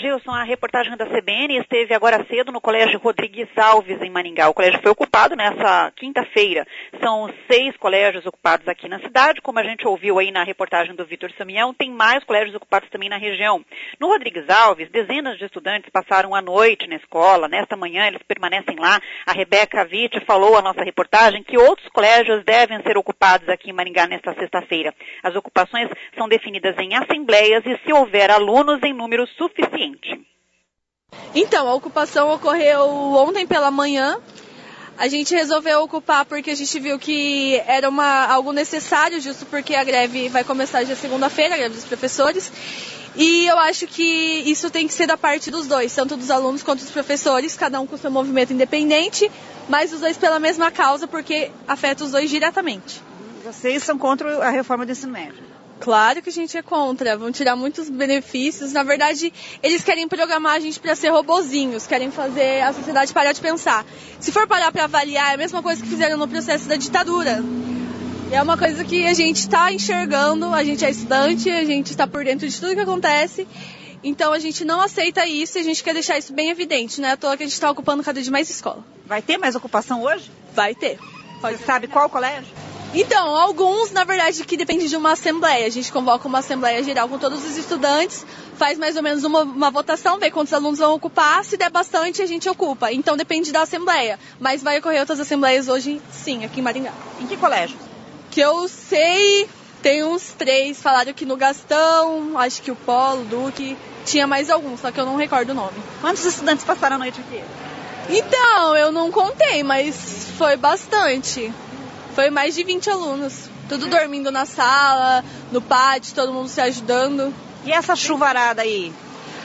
Gilson, a reportagem da CBN esteve agora cedo no Colégio Rodrigues Alves, em Maringá. O colégio foi ocupado nessa quinta-feira. São 6 colégios ocupados aqui na cidade. Como a gente ouviu aí na reportagem do Vitor Samião, tem mais colégios ocupados também na região. No Rodrigues Alves, dezenas de estudantes passaram a noite na escola. Nesta manhã, eles permanecem lá. A Rebeca Witt falou à nossa reportagem que outros colégios devem ser ocupados aqui em Maringá nesta sexta-feira. As ocupações são definidas em assembleias e se houver alunos em número suficiente. Então, a ocupação ocorreu ontem pela manhã. A gente resolveu ocupar porque a gente viu que era algo necessário, justo porque a greve vai começar já segunda-feira, a greve dos professores. E eu acho que isso tem que ser da parte dos dois, tanto dos alunos quanto dos professores, cada um com seu movimento independente, mas os dois pela mesma causa, porque afeta os dois diretamente. Vocês são contra a reforma do ensino médio? Claro que a gente é contra, vão tirar muitos benefícios. Na verdade, eles querem programar a gente para ser robozinhos, querem fazer a sociedade parar de pensar. Se for parar para avaliar, é a mesma coisa que fizeram no processo da ditadura. É uma coisa que a gente está enxergando, a gente é estudante, a gente está por dentro de tudo que acontece. Então a gente não aceita isso e a gente quer deixar isso bem evidente, não é à toa que a gente está ocupando cada dia mais escola. Vai ter mais ocupação hoje? Vai ter. Você sabe qual colégio? Então, alguns, na verdade, que depende de uma assembleia. A gente convoca uma assembleia geral com todos os estudantes, faz mais ou menos uma votação, vê quantos alunos vão ocupar, se der bastante a gente ocupa. Então depende da assembleia, mas vai ocorrer outras assembleias hoje, sim, aqui em Maringá. Em que colégio? Que eu sei, tem uns 3, falaram que no Gastão, acho que o Polo, Duque, tinha mais alguns, só que eu não recordo o nome. Quantos estudantes passaram a noite aqui? Então, eu não contei, mas foi bastante. Foi mais de 20 alunos, tudo dormindo na sala, no pátio, todo mundo se ajudando. E essa chuvarada aí?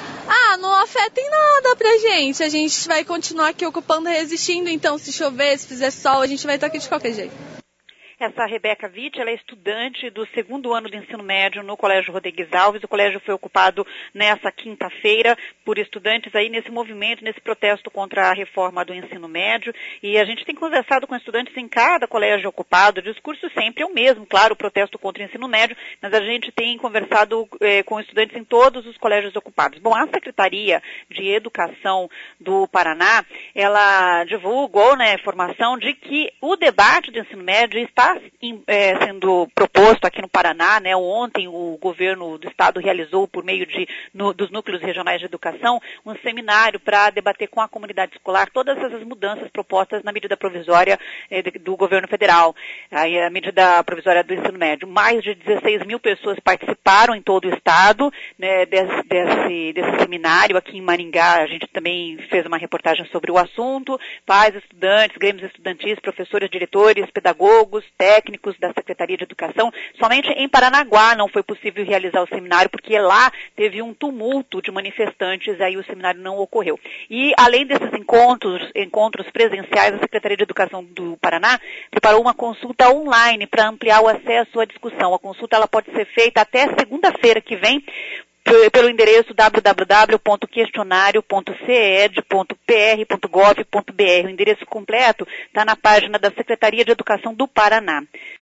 Não afeta em nada pra gente. A gente vai continuar aqui ocupando e resistindo, então se chover, se fizer sol, a gente vai estar aqui de qualquer jeito. Essa Rebeca Witt, ela é estudante do 2º ano do ensino médio no Colégio Rodrigues Alves. O colégio foi ocupado nessa quinta-feira por estudantes aí nesse movimento, nesse protesto contra a reforma do ensino médio. E a gente tem conversado com estudantes em cada colégio ocupado. O discurso sempre é o mesmo, claro, o protesto contra o ensino médio, mas a gente tem conversado com estudantes em todos os colégios ocupados. Bom, a Secretaria de Educação do Paraná, ela divulgou, informação de que o debate do ensino médio está sendo proposto aqui no Paraná, Ontem o governo do estado realizou, por meio dos núcleos regionais de educação, um seminário para debater com a comunidade escolar todas essas mudanças propostas na medida provisória do governo federal, a medida provisória do ensino médio. Mais de 16 mil pessoas participaram em todo o estado desse seminário aqui em Maringá. A gente também fez uma reportagem sobre o assunto. Pais, estudantes, grêmios estudantis, professores, diretores, pedagogos, técnicos da Secretaria de Educação. Somente em Paranaguá não foi possível realizar o seminário, porque lá teve um tumulto de manifestantes, aí o seminário não ocorreu. E, além desses encontros presenciais, a Secretaria de Educação do Paraná preparou uma consulta online para ampliar o acesso à discussão. A consulta ela pode ser feita até segunda-feira que vem, pelo endereço www.questionario.ced.pr.gov.br. O endereço completo está na página da Secretaria de Educação do Paraná.